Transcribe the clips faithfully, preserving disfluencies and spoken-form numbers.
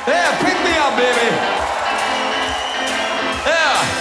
Yeah, pick me up, baby. Yeah.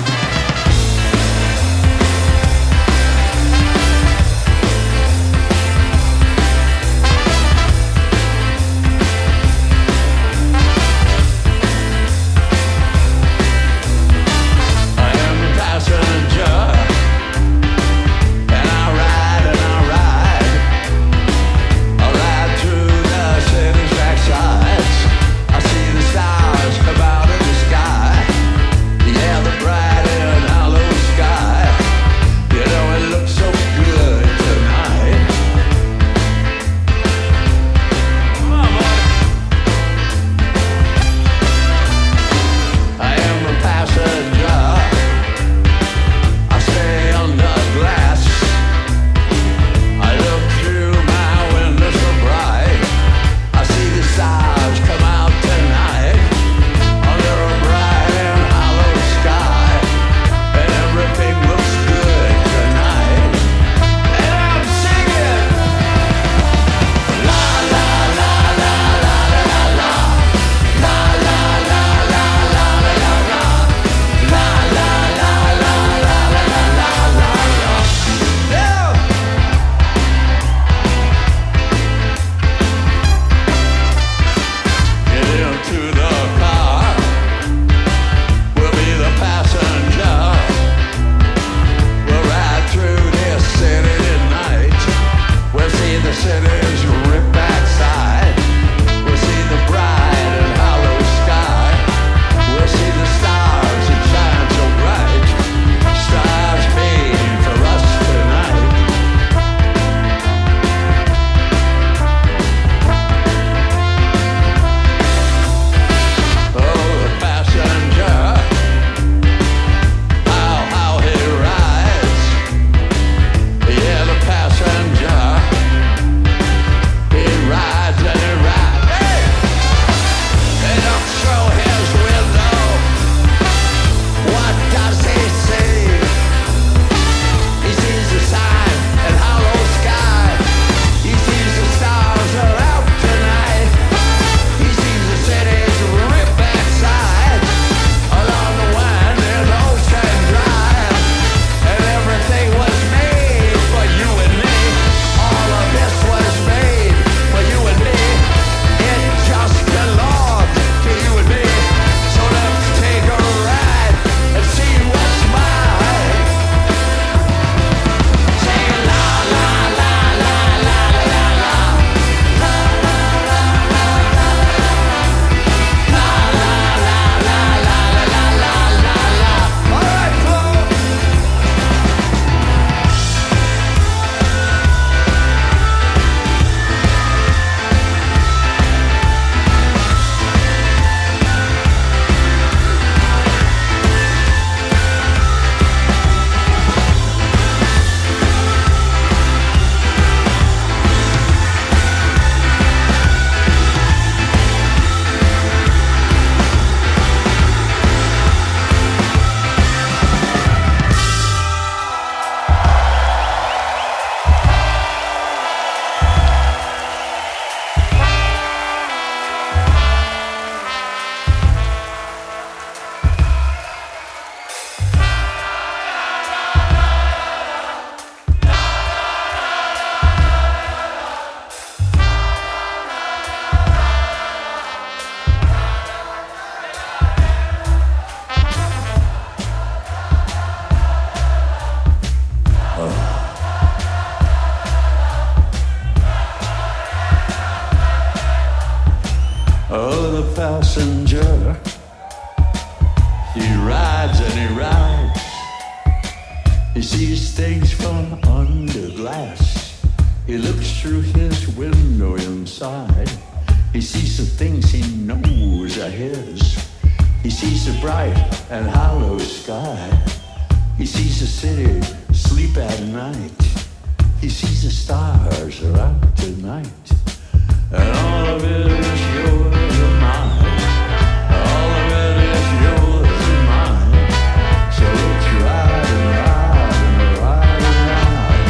Passenger, he rides and he rides. He sees things from under glass. He looks through his window inside. He sees the things he knows are his. He sees the bright and hollow sky. He sees the city sleep at night. He sees the stars are out tonight. And all of it is yours and mine. All of it is yours and mine. So let's ride and ride and ride and ride.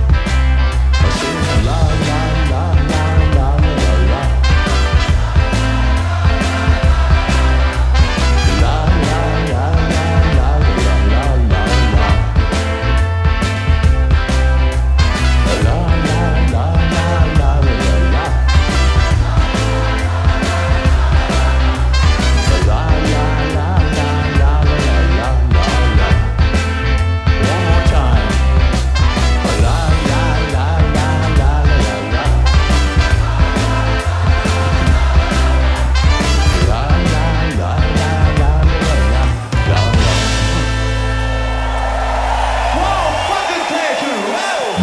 Oh, I sing la la la la la la la.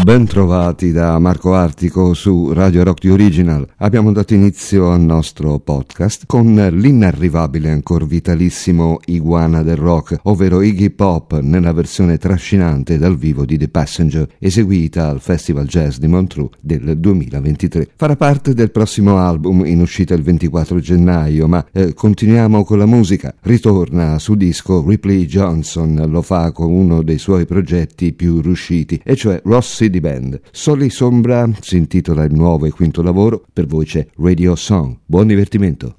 Ben trovati da Marco Artico su Radio Rock The Original. Abbiamo dato inizio al nostro podcast con l'inarrivabile, ancor vitalissimo Iguana del rock, ovvero Iggy Pop nella versione trascinante dal vivo di The Passenger, eseguita al Festival Jazz di Montreux del duemilaventitré. Farà parte del prossimo album in uscita il ventiquattro gennaio, ma eh, continuiamo con la musica. Ritorna su disco Ripley Johnson, lo fa con uno dei suoi progetti più riusciti, e cioè Ross City Band. Soli Sombra si intitola il nuovo e quinto lavoro, per voi c'è Radio Song. Buon divertimento.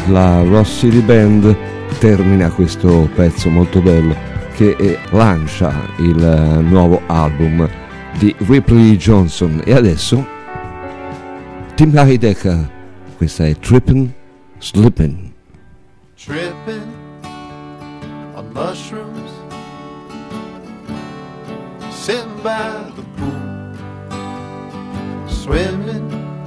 la Ross City Band termina questo pezzo molto bello che eh, lancia il eh, nuovo album di Ripley Johnson. E adesso Tim Heidecker, questa è Trippin' Slippin'. Tripping on mushrooms, sitting by the pool, swimming,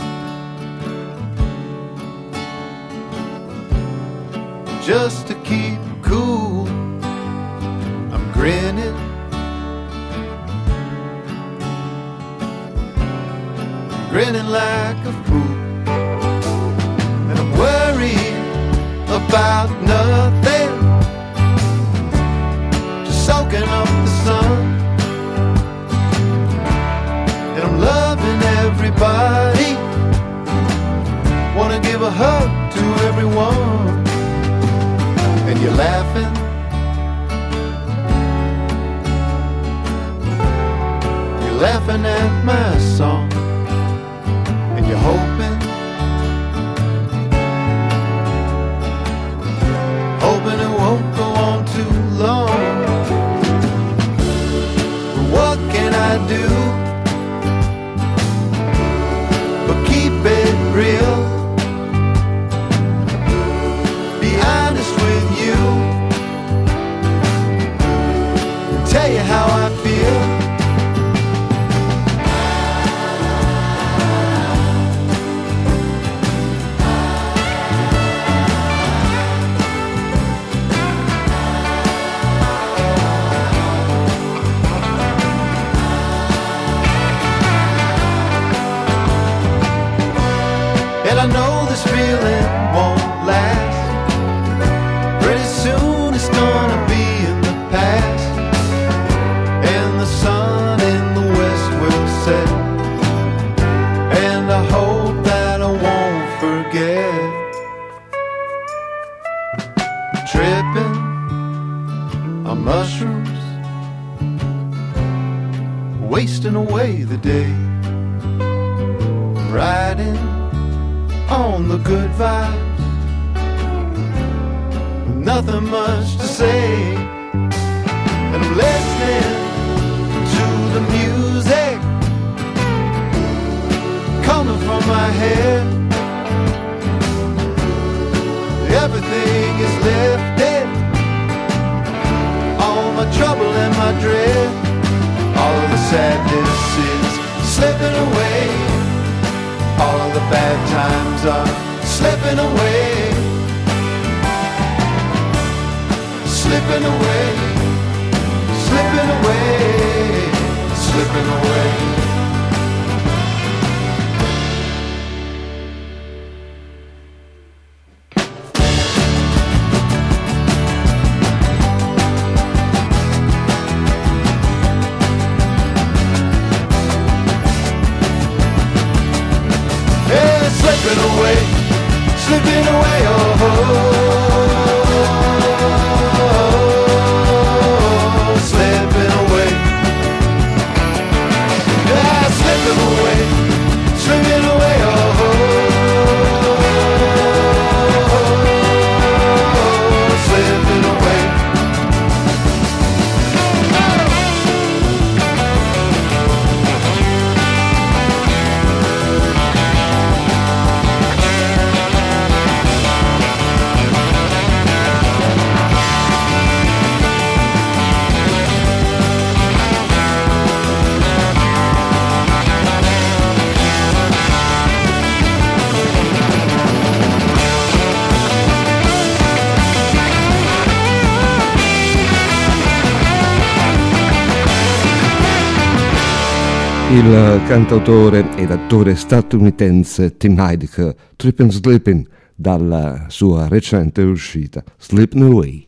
just to keep cool. I'm grinning, grinning like a fool, and I'm worried about nothing, just soaking up the sun, and I'm loving everybody, wanna give a hug to everyone, and you're laughing, you're laughing at my song, and you're hoping, hoping it won't go on too long. But what can I do but keep it real? Be honest with you, and tell you how I feel. I know this feeling won't last. Pretty soon it's gonna be in the past, and the sun in the west will set, and I hope that I won't forget. Tripping on mushrooms, wasting away the day, riding on the good vibes, nothing much to say, and I'm listening to the music coming from my head. Everything is lifted, all my trouble and my dread, all of the sadness is slipping away. All of the bad times are slipping away, slipping away, slipping away, slipping away. Slipping away, slipping away, oh, oh, slipping away, yeah, slipping away, slipping away, oh, oh, slipping away. Il cantautore ed attore statunitense Tim Heidecker, Trippin' Slippin', dalla sua recente uscita Slippin' Away.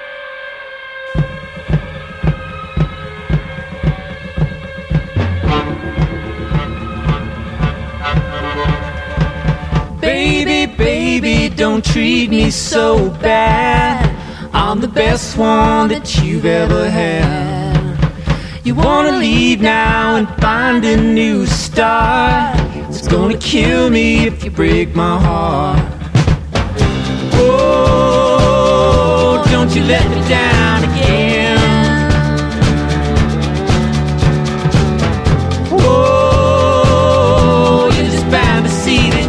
Baby, baby, don't treat me so bad. I'm the best one that you've ever had. You wanna leave now and find a new start. It's gonna kill me if you break my heart. Oh, don't you let me down again. Oh, you're just bound to see the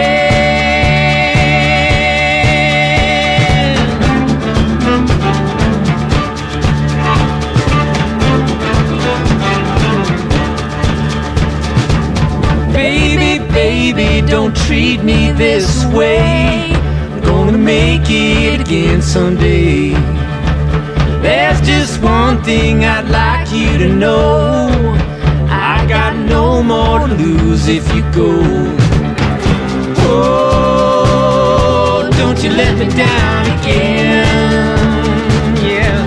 Baby, don't treat me this way. I'm gonna make it again someday. There's just one thing I'd like you to know. I got no more to lose if you go. Oh, don't you let me down again. Yeah.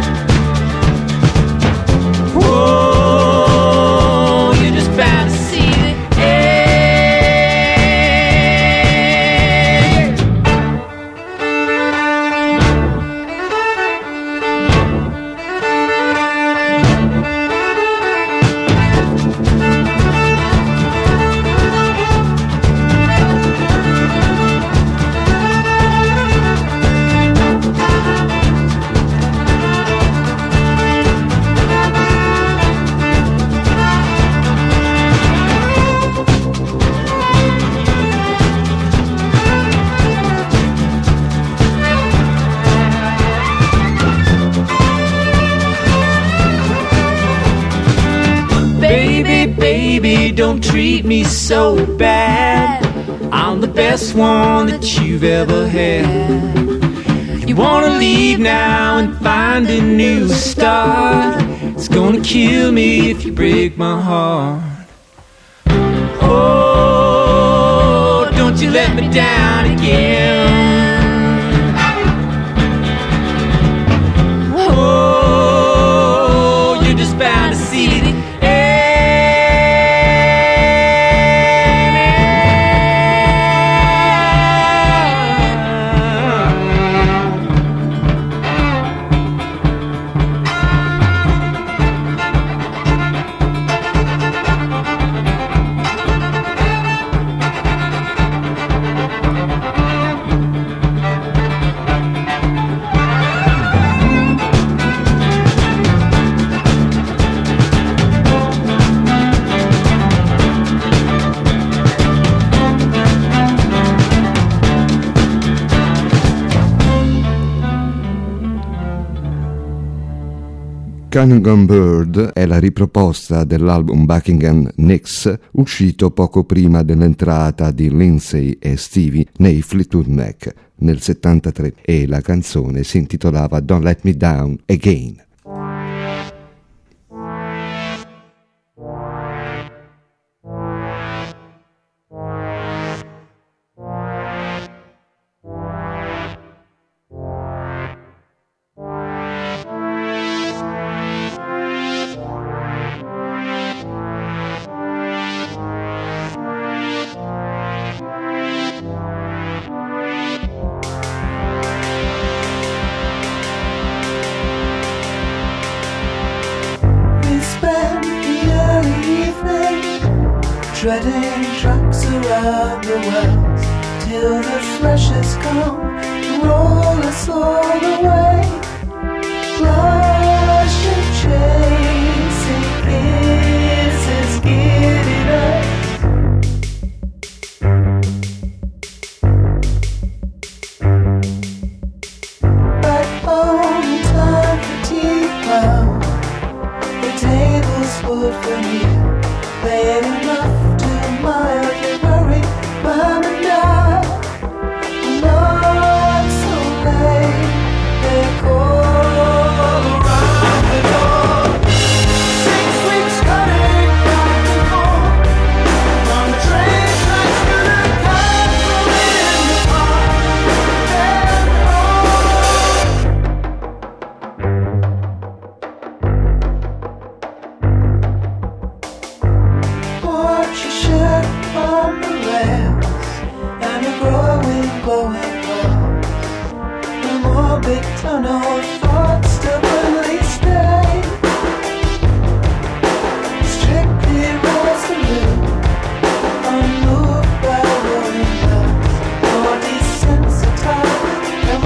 Oh, you're just bound to see it. Baby, don't treat me so bad. I'm the best one that you've ever had. You wanna leave now and find a new start. It's gonna kill me if you break my heart. Oh, don't you let me down again. Oh, you're just bound to see it. Cunningham Bird è la riproposta dell'album Buckingham Nicks uscito poco prima dell'entrata di Lindsay e Stevie nei Fleetwood Mac nel settantatré e la canzone si intitolava Don't Let Me Down Again. Treading tracks around the wells till the threshers come and roll us all away. Flush and chasing kisses, giving up. Back home in time for tea, well, the table's full for me. Late enough to mildly worry, mom and dad. Not so late, they call around the door. Six weeks cutting back and forth from the train tracks to the castle in the park. Then watch your shirt on the rails and the growing, glowing walls. The morbid tunnel thoughts stubbornly stay. Strictly resolute, unmoved by rolling bells, or desensitized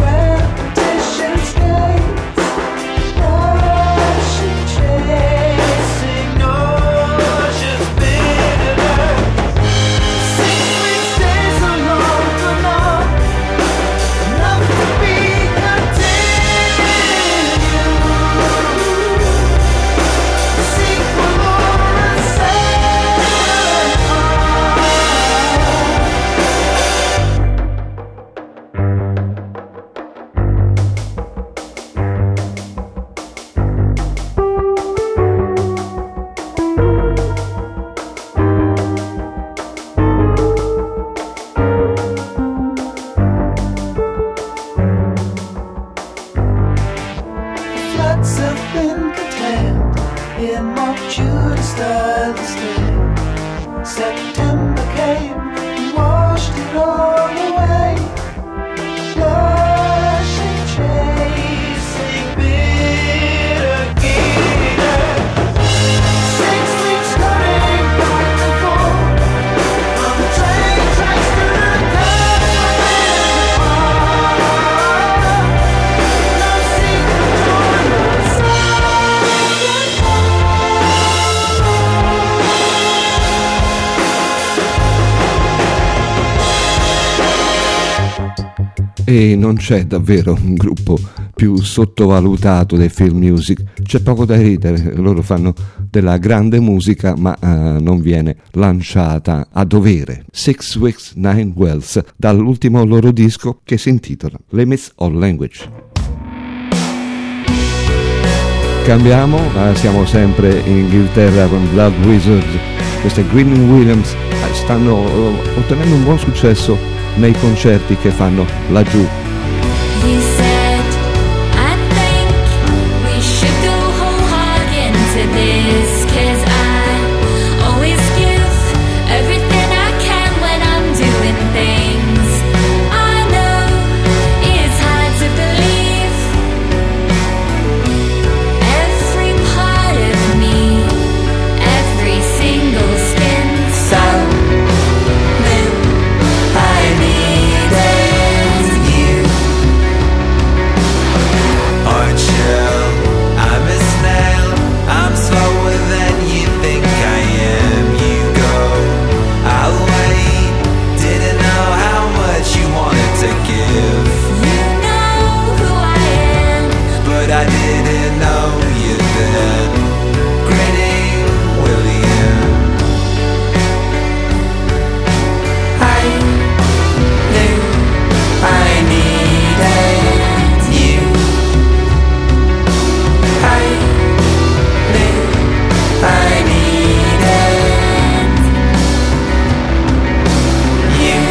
feathers came, September came and washed it all away. Blushing, chasing, bitter glitter. Six weeks running back and forth on the train tracks to the death of no secret door, no silent E non c'è davvero un gruppo più sottovalutato del film music, c'è poco da ridere, loro fanno della grande musica ma uh, non viene lanciata a dovere. Six Weeks, Nine Wells, dall'ultimo loro disco che si intitola Limits of Language. Cambiamo, uh, siamo sempre in Inghilterra con Blood Wizard, queste Green Williams uh, stanno uh, ottenendo un buon successo nei concerti che fanno laggiù. He said, I think we should go whole hog into this, 'cause I always give everything I can when I'm doing things I know it's hard to believe. Every part of me, every single skin, so I needed you. Chill, I'm a snail, I'm slower than you think I am. You go, I'll wait, didn't know how much you wanted to give. You know who I am. But I didn't know you then. Grinning William, I knew I needed you. I knew I needed you.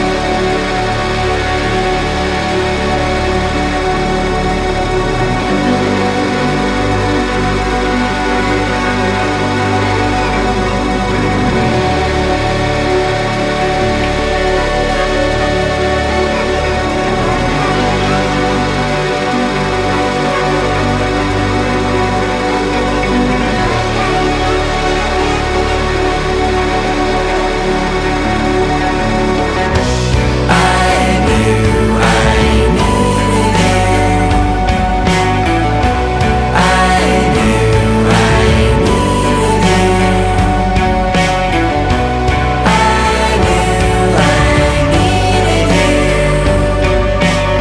I knew I needed you. I knew I needed you. I knew I needed you.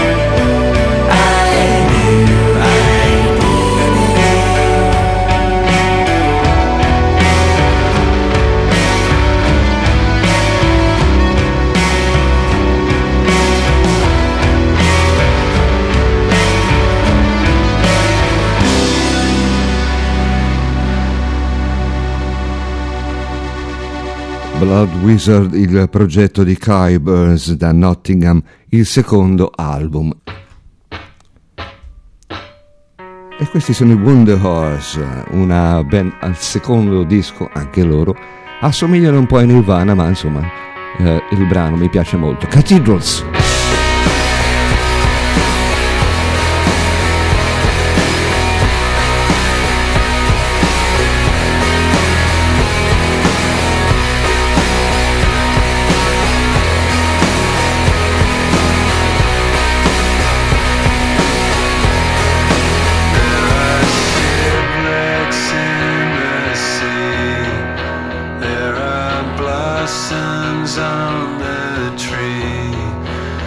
I knew I needed Blood Wizard, il progetto di Kai Burns da Nottingham, il secondo album. E questi sono i Wonder Horse, una band al secondo disco, anche loro assomigliano un po' a Nirvana, ma insomma eh, il brano mi piace molto. Cathedrals. Shipwrecks in the sea. There are blossoms on the tree.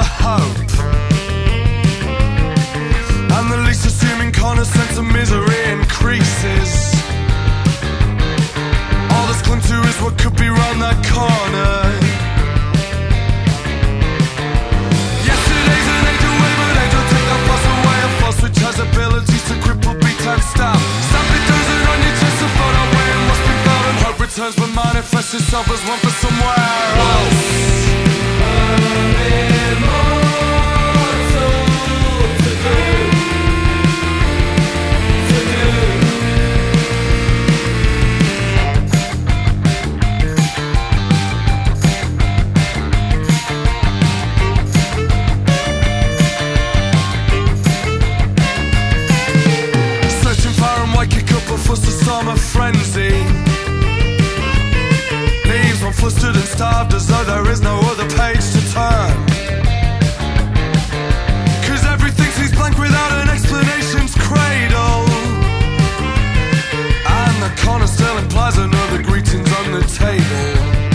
hope. And the least assuming corner sense of misery increases. All that's clung to is what could be round that corner. Yesterday's an angel wave, an angel take that fuss away. A force which has abilities to cripple, beat and stab. Stamp it does it on your chest and float away. It must be felt and hope returns, but manifests itself as one for somewhere else. Frenzy leaves one flustered and starved as though there is no other page to turn. Cause everything seems blank without an explanation's cradle. And the corner still implies another greetings on the table.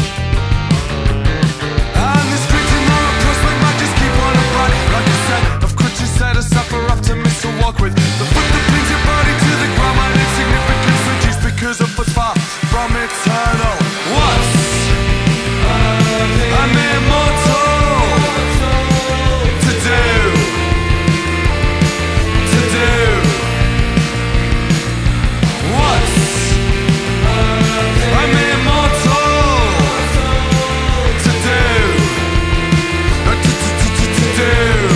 And this greeting or a prospect might just keep on a bright. Like a set of crutches set aside for optimists to walk with. The foot that brings your body to the ground might insignificance reduced because of what's far from eternal. What's I'm immortal to do, to do. What's I'm immortal to do, to, to, to, to, to do.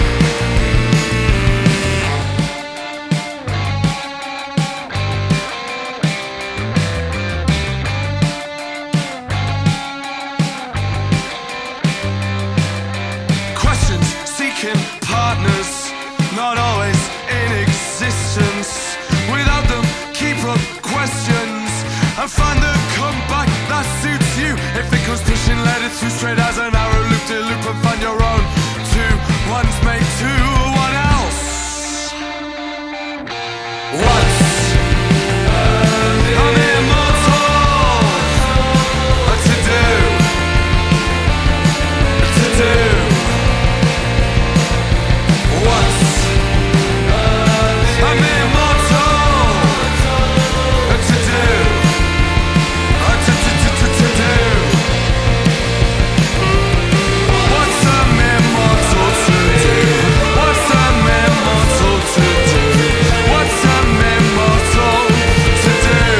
Partners, not always in existence. Without them, keep up questions and find the comeback that suits you. If it goes pushing, let it through straight as an arrow. Loop to loop and find your own. Two ones make two. What else? What's I'm immortal to do, to do. What's I'm immortal to do, to, to, to, to, to do. What's I'm immortal to do? What's I'm immortal to do? What's I'm immortal to do?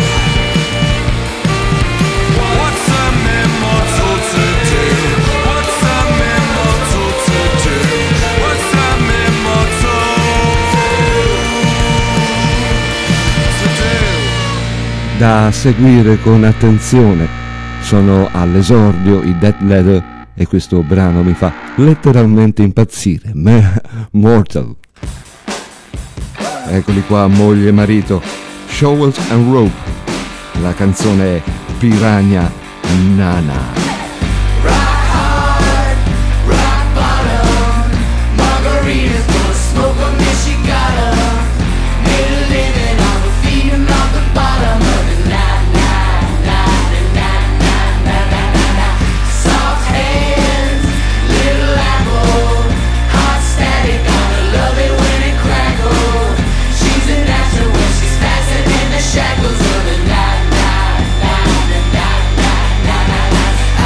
What's I'm immortal to do? What's I'm immortal to do? What's I'm immortal to do? Da seguire con attenzione sono all'esordio i Dead Leather e questo brano mi fa letteralmente impazzire. Me- Mortal. Eccoli qua, moglie e marito, Shovels and Rope. La canzone è Piranha Nana. Margaritas, gonna smoke 'em if she got 'em. Made a living off of feeding off the bottom of the night, night, night, night, night, night, night, night. Soft hands, little apple, hot static, gonna love it when it crackles. She's a natural when she's fastened in the shackles of the night, night, night, night, night, night, night, night.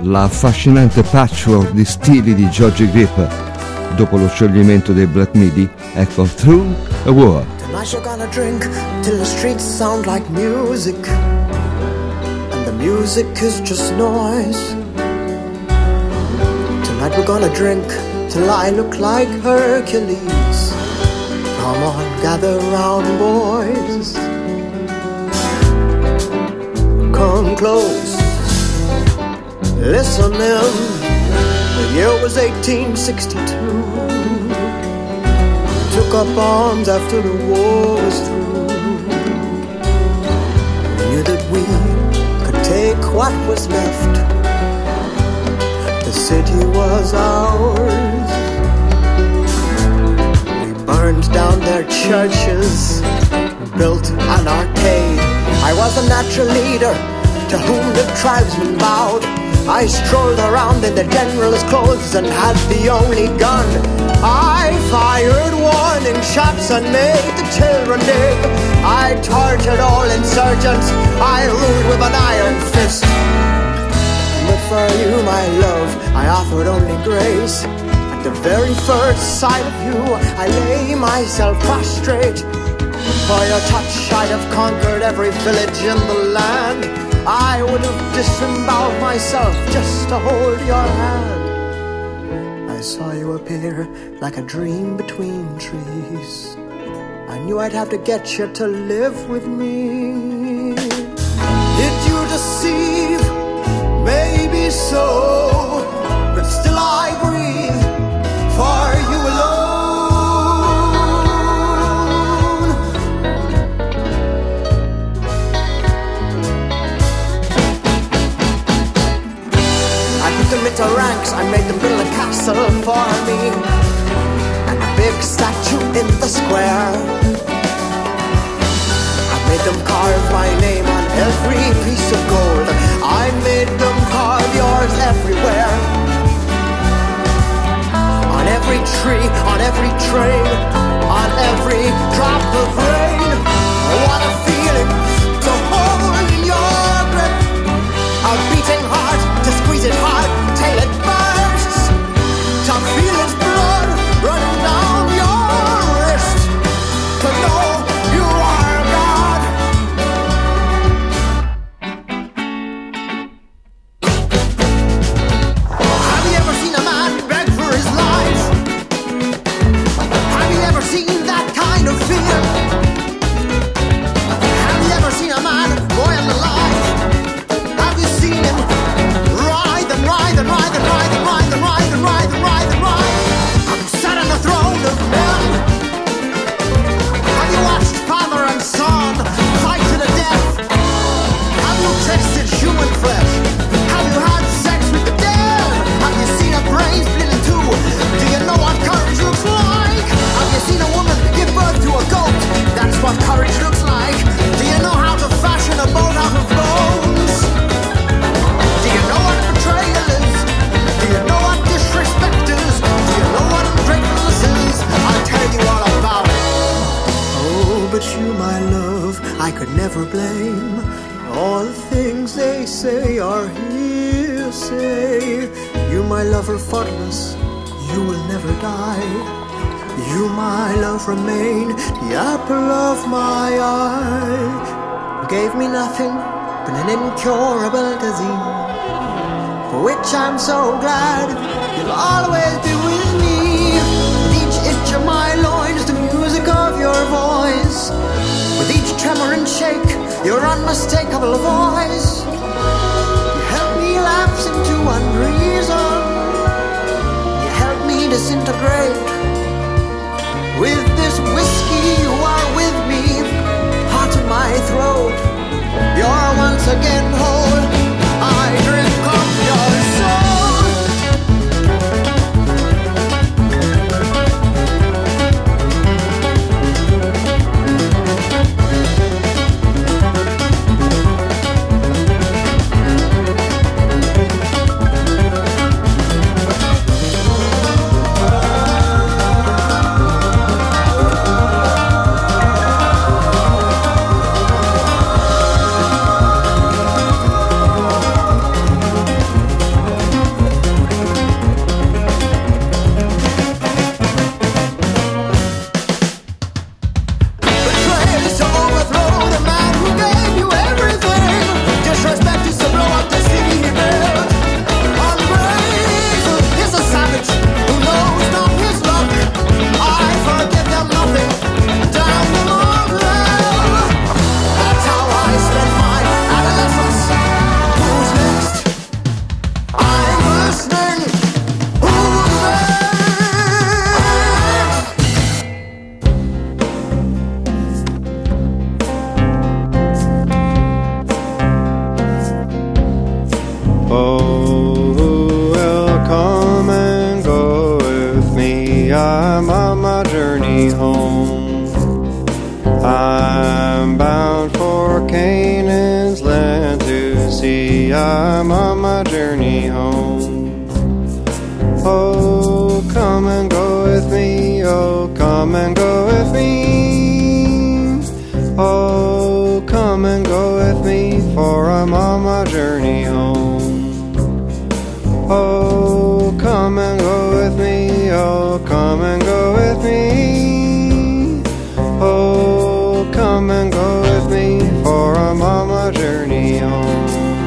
l'affascinante patchwork di stili di Georgie Grip. Dopo lo scioglimento dei Black Midi, ecco Through a War. Tonight you're gonna drink till the streets sound like music, and the music is just noise. Tonight we're gonna drink till I look like Hercules. Come on, gather round, boys. Come close, listen in. The year was eighteen sixty-two. Took up arms after the war was through. We knew that we could take what was left. The city was ours. We burned down their churches, built an arcade. I was a natural leader to whom the tribesmen bowed. I strolled around in the general's clothes and had the only gun. I fired warning shots and made the children dig. I tortured all insurgents. I ruled with an iron fist. But for you, my love, I offered only grace. At the very first sight of you, I lay myself prostrate. For your touch, I'd have conquered every village in the land. I would have disemboweled myself just to hold your hand. I saw you appear like a dream between trees. I knew I'd have to get you to live with me. Did you deceive? Maybe so, but still I breathe for you alone. Into ranks, I made them build a castle for me, and a big statue in the square. I made them carve my name on every piece of gold. I made them carve yours everywhere. On every tree, on every train, on every drop of rain. What a feeling to hold in your grip. A beating heart, to squeeze it hard till it bursts, to feel its blood running down your wrist, to know you are God. Have you ever seen a man beg for his life? Have you ever seen that kind of fear? Have you ever seen a man boil alive? Have you seen him ride and ride and ride and ride and ride and ride and ride and ride and ride? Have you sat on the throne of men? Have you watched father and son fight to the death? Have you tasted human flesh? Have you had sex with the dead? Have you seen a brain split in two? Do you know what courage looks like? Have you seen a woman give birth to a goat? That's what courage looks like. Do you know how to fashion a boat out of bones? Do you know what betrayal is? Do you know what disrespect is? Do you know what ungratefulness is? I'll tell you all about it. Oh, but you, my love, I could never blame. All the things they say are hearsay. You, my lover, faultless, you will never die. You, my love, remain the apple of my eye. You gave me nothing but an incurable disease, for which I'm so glad you'll always be with me. With each inch of my loins, the music of your voice. With each tremor and shake, your unmistakable voice. You help me lapse into unreason. You help me disintegrate. With this whiskey, you are with me, hot in my throat. You're once again whole. I drink of your I'm on my journey home. Oh, come and go with me, oh, come and go with me. Oh, come and go with me, for I'm on my journey home. Oh, come and go with me, oh, come and go with me. Oh, come and go with me, for I'm on my journey home.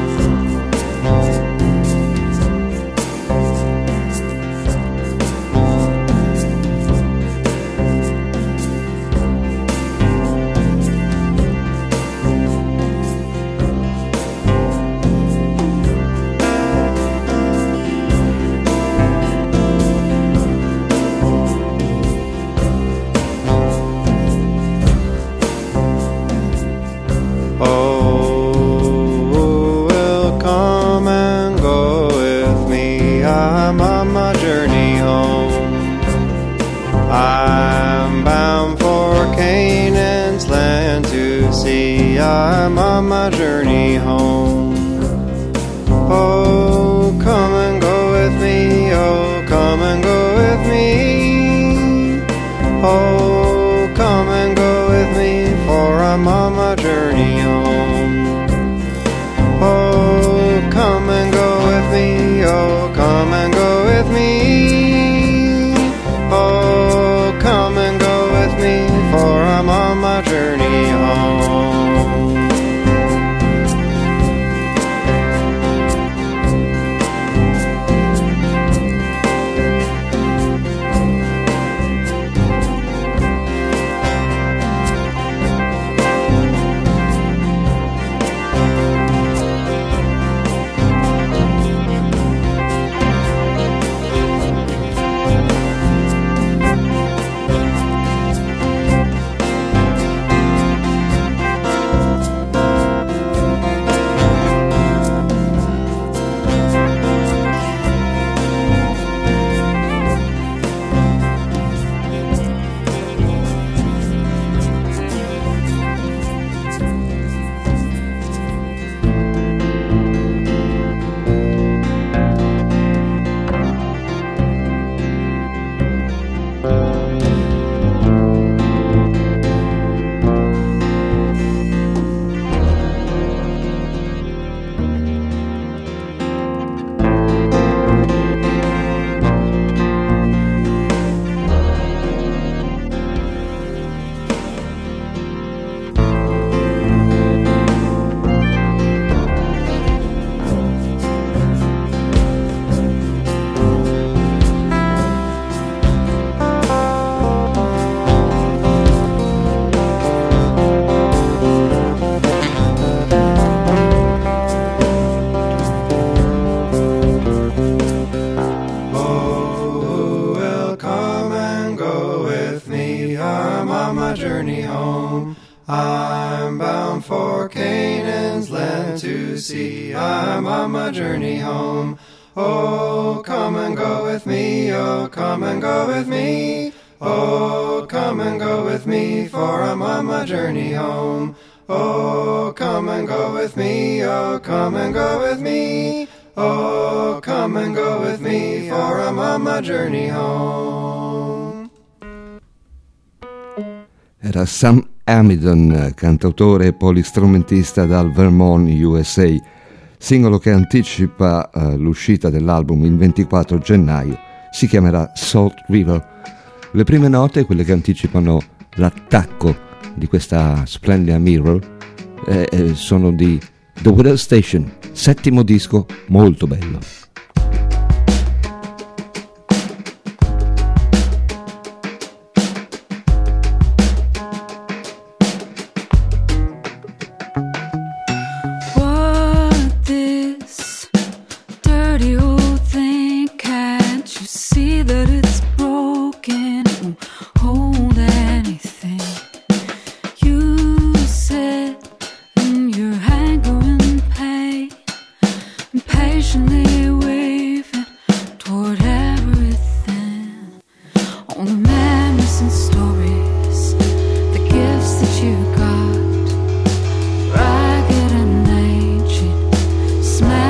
I'm on my journey home. Oh, come and go with me, oh, come and go with me. Oh, come and go with me, for I'm on my journey home. Oh, come and go with me, oh, come and go with me. Oh, come and go with me, for I'm on my journey home. I'm bound for Canaan's land to see. I'm on my journey home. Oh, come and go with me. Oh, come and go with me. Oh, come and go with me, for I'm on my journey home. Oh, come and go with me. Oh, come and go with me. Oh, come and go with me, for I'm on my journey home. Era Sam Amidon, cantautore e polistrumentista dal Vermont, U S A, singolo che anticipa uh, l'uscita dell'album il ventiquattro gennaio, si chiamerà Salt River. Le prime note, quelle che anticipano l'attacco di questa splendida Mirror, eh, eh, sono di The Weather Station, settimo disco molto bello. Smile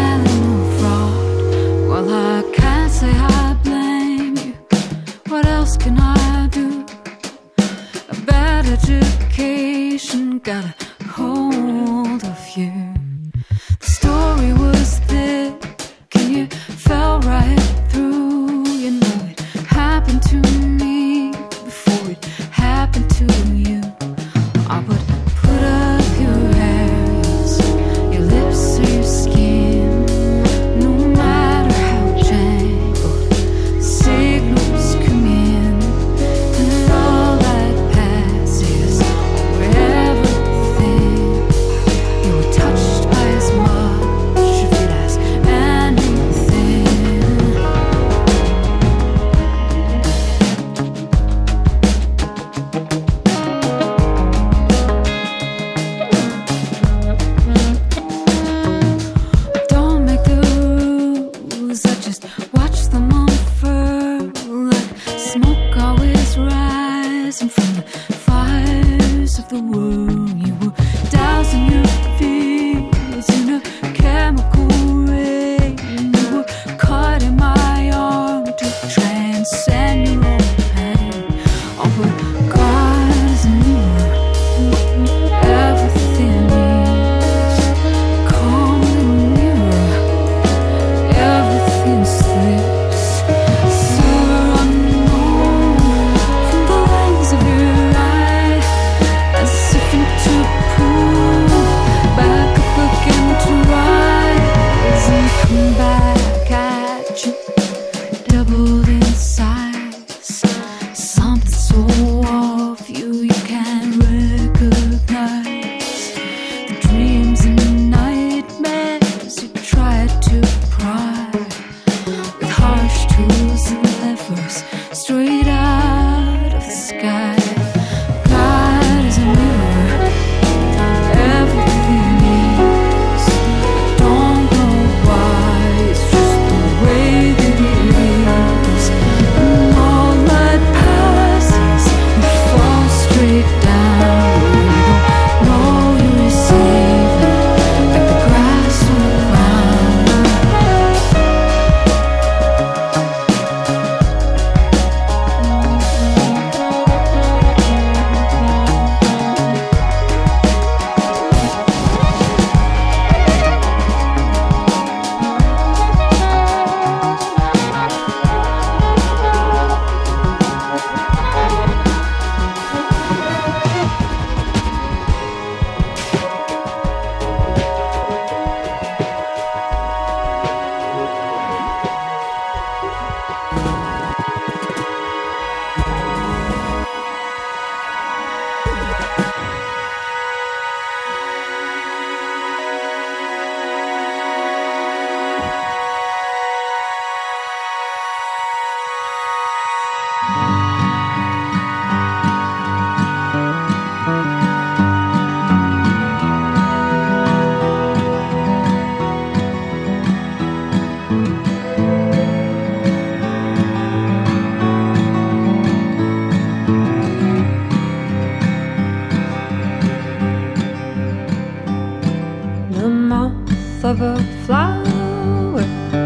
mouth of a flower,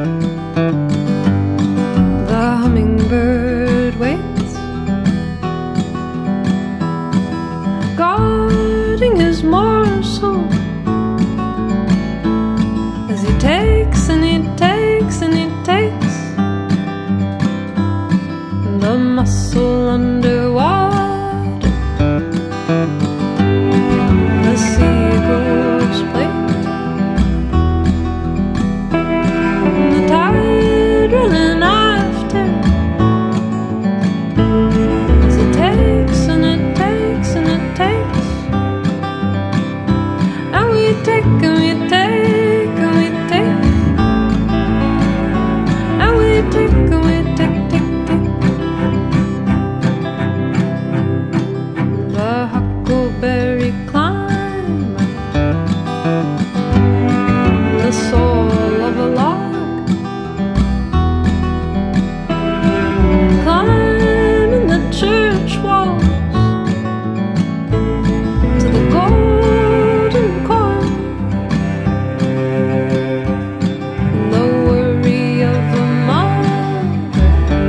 the hummingbird waits, guarding his morsel as he takes and he takes and he takes the mussel underwater, the seagulls play, the tide running after as it takes and it takes and it takes, and we take and we take and we take, and we take and we take, take, take. The huckleberry climb the soul of a log, climbing the church walls to the golden corn, the worry of a mother,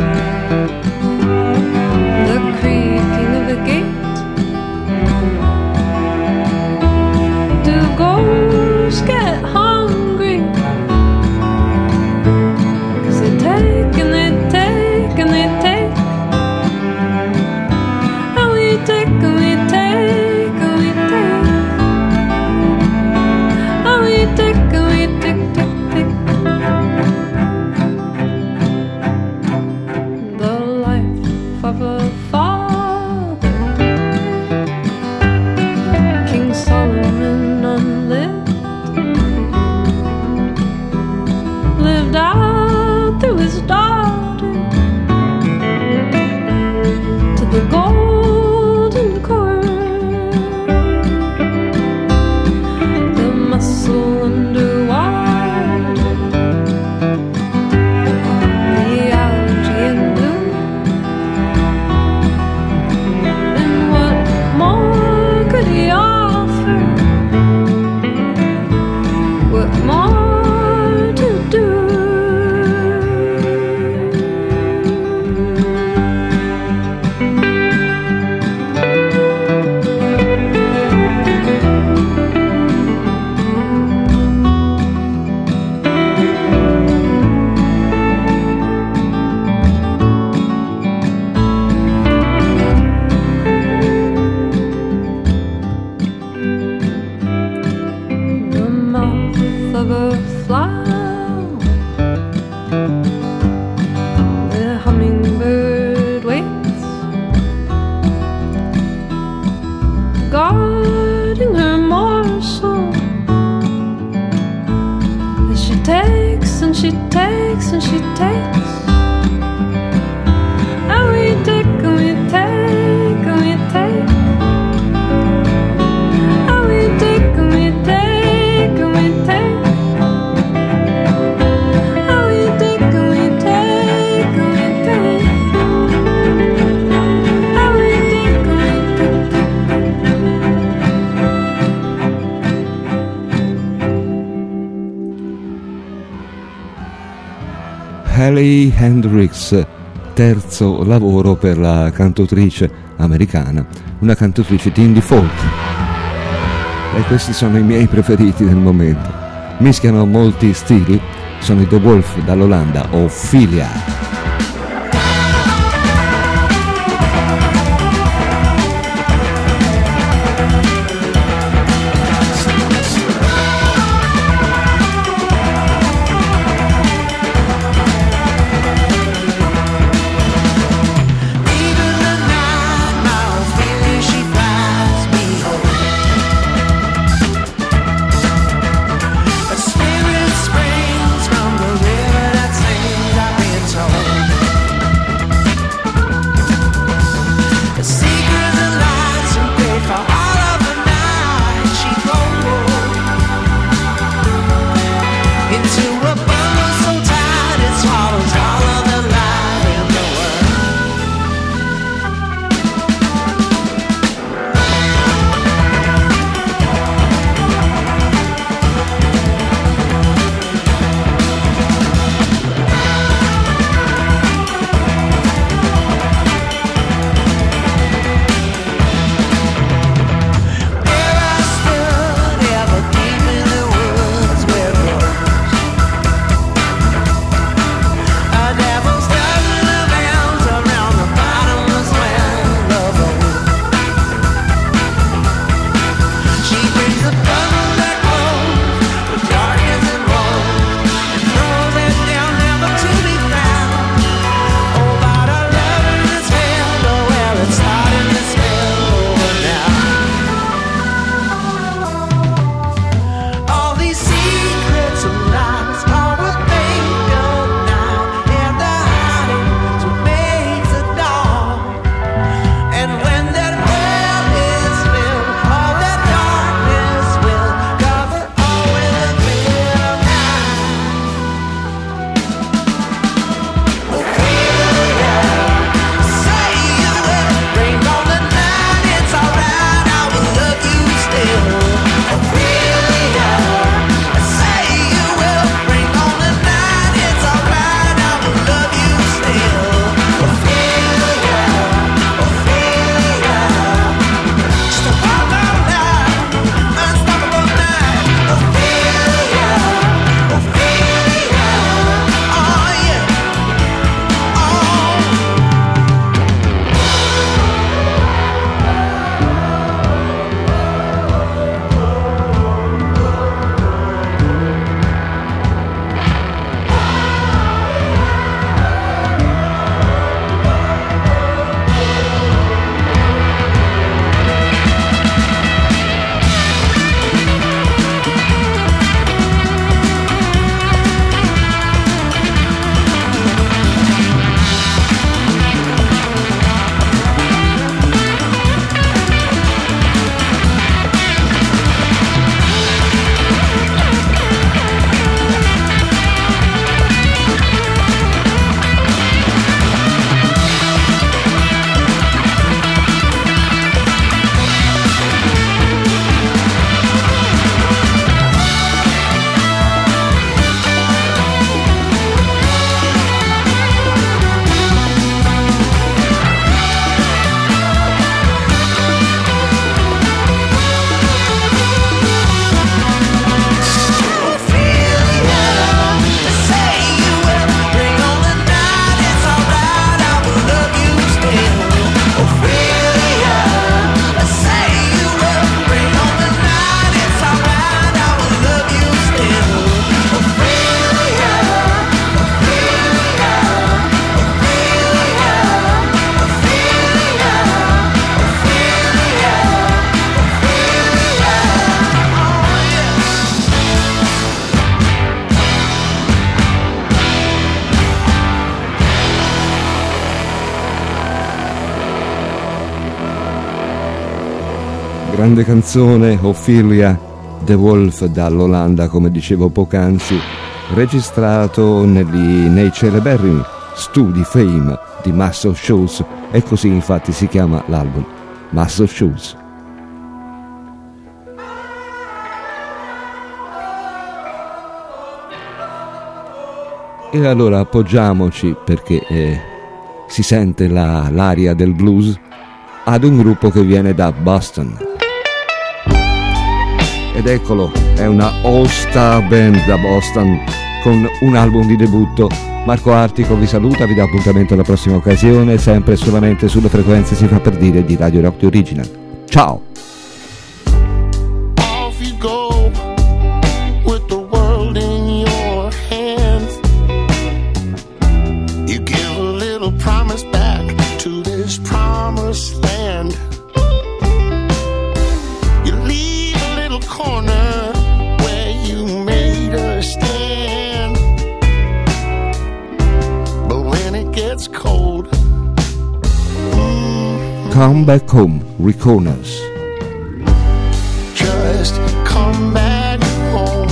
the creaking of a gate. Do ghosts get hungry? 'Cause they take and they take and they take, and we take and we take and we take, and we take and we take, take, take. The life of a father, King Solomon unlived, lived out through his daughter to the golden cord, the mussel underwater, the algae in bloom, and what more could he offer? What more to do? The mouth of a flower, the hummingbird waits, guarding her morsel as she takes and she takes and she takes, and we take and we take and we take, and we take and we take and we take, and we take and we take and we take, and we take and we take. Hayley Hendricks, terzo lavoro per la cantautrice americana, una cantautrice di indie folk. E questi sono i miei preferiti del momento. Mischiano molti stili, sono i The Wolf dall'Olanda, Ophelia. Even the night, my Ophelia, she flies me home. A spirit springs from the river that sings, I've been told. grande canzone Ophelia, The Wolf dall'Olanda, come dicevo poc'anzi, registrato negli, nei celeberrimi studi Fame di Muscle Shoals, e così infatti si chiama l'album, Muscle Shoals. E allora appoggiamoci, perché eh, si sente la, l'aria del blues, ad un gruppo che viene da Boston. Ed eccolo, è una all-star band da Boston con un album di debutto. Marco Artico vi saluta, vi dà appuntamento alla prossima occasione, sempre solamente sulle frequenze, si fa per dire, di Radio Rock The Original. Ciao! Off you go with the world in your hands. You give a little promise back to this promised land. You leave a little corner where you made a stand. But when it gets cold, mm, Come Back Home, Recorners. just come back home.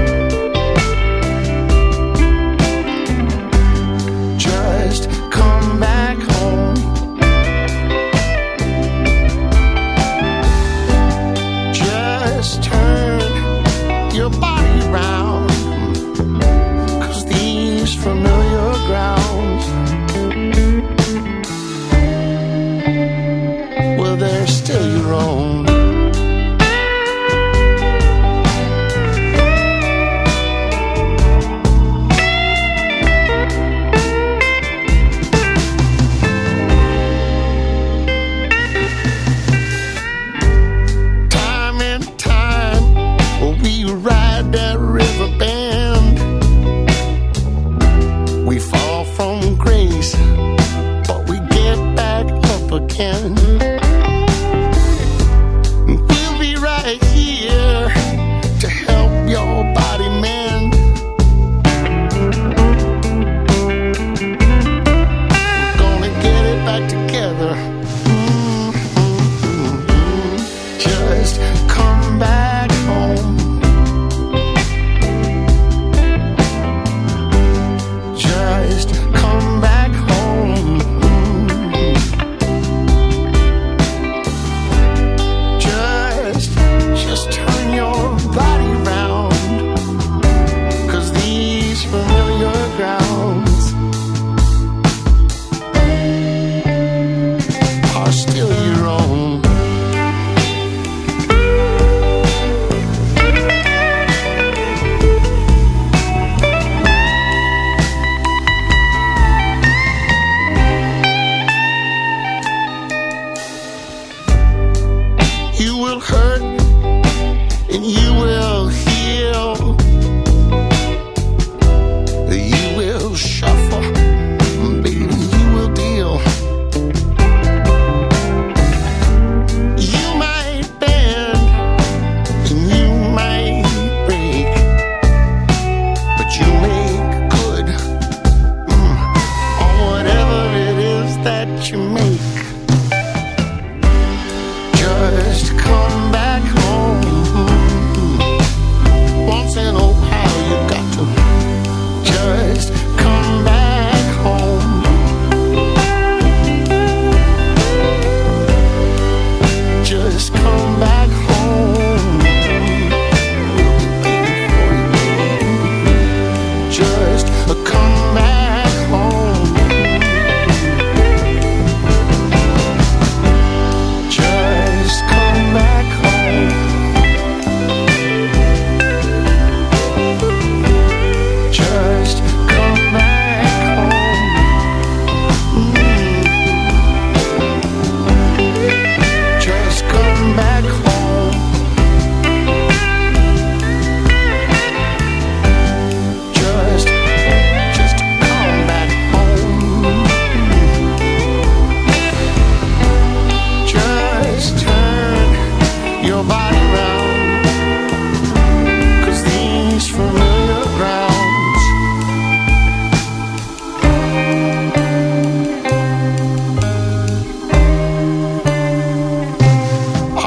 Just come back home. Just turn your body round, 'cause these familiar grounds, well, they're still your own.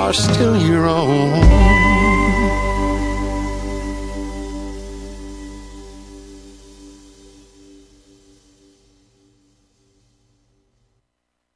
are still your own.